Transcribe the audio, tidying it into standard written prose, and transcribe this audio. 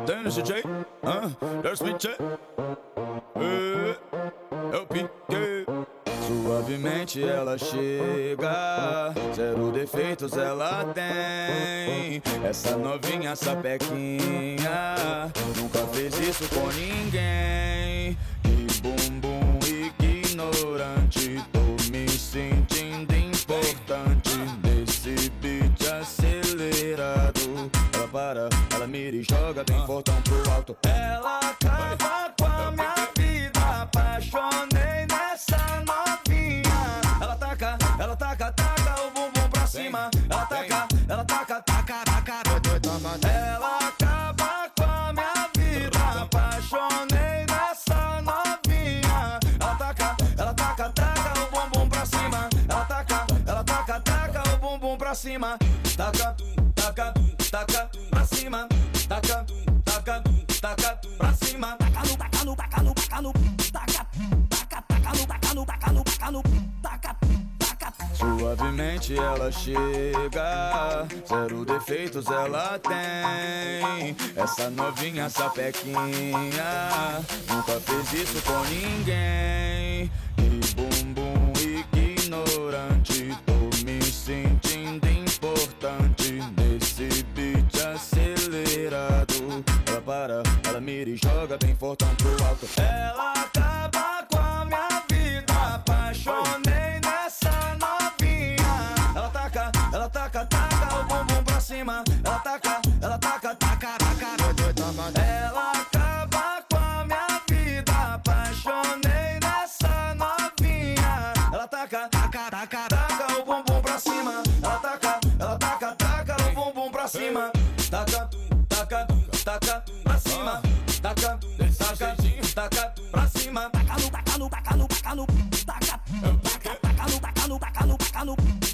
Dennis DJ, There's me check. Eu piquei. Suavemente ela chega, zero defeitos ela tem. Essa novinha sapequinha nunca fez isso com ninguém. Que bumbum ignorante, tô me sentindo importante nesse beat acelerado. Ela para, ela mira e joga bem fortão pro alto. Ela acaba com a minha vida, apaixonei nessa novinha. Ela taca o bumbum pra cima. Ela taca. Ela acaba com a minha vida, apaixonei nessa novinha. Ela taca o bumbum pra cima. Ela taca o bumbum pra cima. Taca pra cima. Taca pra cima. Suavemente ela chega, zero defeitos ela tem. Essa novinha sapequinha nunca fez isso com ninguém. E bumbum ignorante, tô me sentindo importante nesse beat acelerado. Ela para, ela mira e joga bem fortão pro alto. Ela acaba com a minha vida, apaixonei nessa novinha. Ela taca o bumbum pra cima. Ela taca. Ela acaba com a minha vida, apaixonei nessa novinha. Ela taca o bumbum pra cima. Ela taca o bumbum pra cima. Taca pra cima. Taca pra cima.